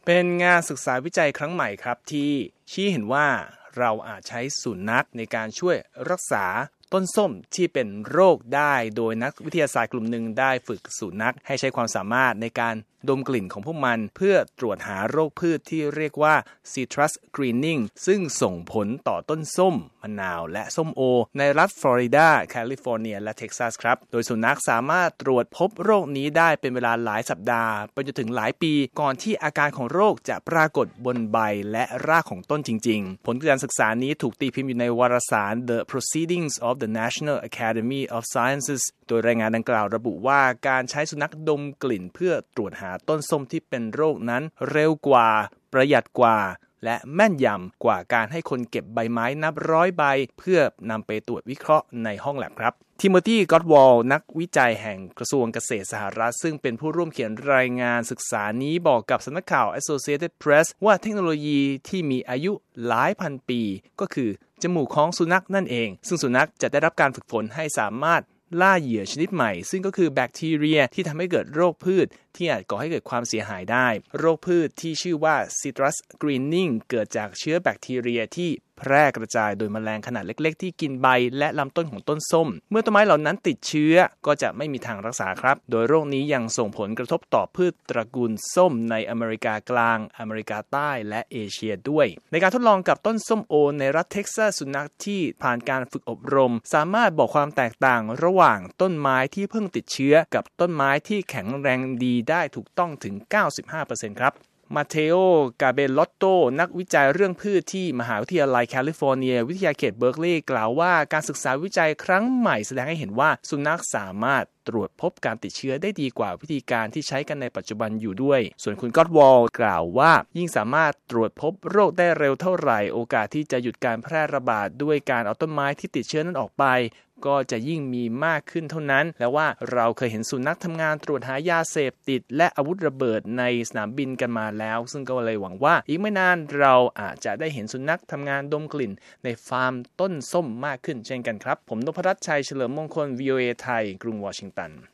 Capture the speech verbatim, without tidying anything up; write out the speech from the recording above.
เป็นงานศึกษาวิจัยครั้งใหม่ครับที่ชี้เห็นว่าเราอาจใช้สุนัขในการช่วยรักษาต้นส้มที่เป็นโรคได้โดยนักวิทยาศาสตร์กลุ่มหนึ่งได้ฝึกสุนัขให้ใช้ความสามารถในการดมกลิ่นของพวกมันเพื่อตรวจหาโรคพืชที่เรียกว่า citrus greening ซึ่งส่งผลต่อต้นส้มมะนาวและส้มโอในรัฐฟลอริดาแคลิฟอร์เนียและเท็กซัสครับโดยสุนัขสามารถตรวจพบโรคนี้ได้เป็นเวลาหลายสัปดาห์ไปจนถึงหลายปีก่อนที่อาการของโรคจะปรากฏบนใบและรากของต้นจริงๆผลการศึกษานี้ถูกตีพิมพ์อยู่ในวารสาร The Proceedings of the National Academy of Sciences โดยรายงานดังกล่าวระบุว่าการใช้สุนัขดมกลิ่นเพื่อตรวจหาต้นส้มที่เป็นโรคนั้นเร็วกว่าประหยัดกว่าและแม่นยำกว่าการให้คนเก็บใบไม้นับร้อยใบเพื่อนำไปตรวจวิเคราะห์ในห้องแลบครับทิโมธีก็อดวอลนักวิจัยแห่งกระทรวงเกษตรสหรัฐซึ่งเป็นผู้ร่วมเขียนรายงานศึกษานี้บอกกับสำนักข่าว Associated Press ว่าเทคโนโลยีที่มีอายุหลายพันปีก็คือจมูกของสุนัขนั่นเองซึ่งสุนัขจะได้รับการฝึกฝนให้สามารถล่าเหยื่อชนิดใหม่ซึ่งก็คือแบคทีเรียที่ทำให้เกิดโรคพืชที่อาจก่อให้เกิดความเสียหายได้โรคพืชที่ชื่อว่า citrus greening เกิดจากเชื้อแบคทีเรียที่แพร่กระจายโดยแมลงขนาดเล็กๆที่กินใบและลำต้นของต้นส้มเมื่อต้นไม้เหล่านั้นติดเชื้อก็จะไม่มีทางรักษาครับโดยโรคนี้ยังส่งผลกระทบต่อพืชตระกูลส้มในอเมริกากลางอเมริกาใต้และเอเชียด้วยในการทดลองกับต้นส้มโอในรัฐเท็กซัสสุนัขที่ผ่านการฝึกอบรมสามารถบอกความแตกต่างระหว่างต้นไม้ที่เพิ่งติดเชื้อกับต้นไม้ที่แข็งแรงดีได้ถูกต้องถึง เก้าสิบห้าเปอร์เซ็นต์ ครับมาเทโอกาเบลอตโตนักวิจัยเรื่องพืชที่มหาวิทยาลัยแคลิฟอร์เนียวิทยาเขตเบิร์กลีย์กล่าวว่าการศึกษาวิจัยครั้งใหม่แสดงให้เห็นว่าสุนัขสามารถตรวจพบการติดเชื้อได้ดีกว่าวิธีการที่ใช้กันในปัจจุบันอยู่ด้วยส่วนคุณก็อดวอลกล่าวว่ายิ่งสามารถตรวจพบโรคได้เร็วเท่าไหร่โอกาสที่จะหยุดการแพร่ระบาดด้วยการเอาต้นไม้ที่ติดเชื้อนั้นออกไปก็จะยิ่งมีมากขึ้นเท่านั้นและว่าเราเคยเห็นสุนัขทำงานตรวจหายาเสพติดและอาวุธระเบิดในสนามบินกันมาแล้วซึ่งก็เลยหวังว่าอีกไม่นานเราอาจจะได้เห็นสุนัขทำงานดมกลิ่นในฟาร์มต้นส้มมากขึ้นเช่นกันครับผมนพรัตน์ชัยเฉลิมมงคล วี โอ เอ ไทยกรุงวอชิงตัน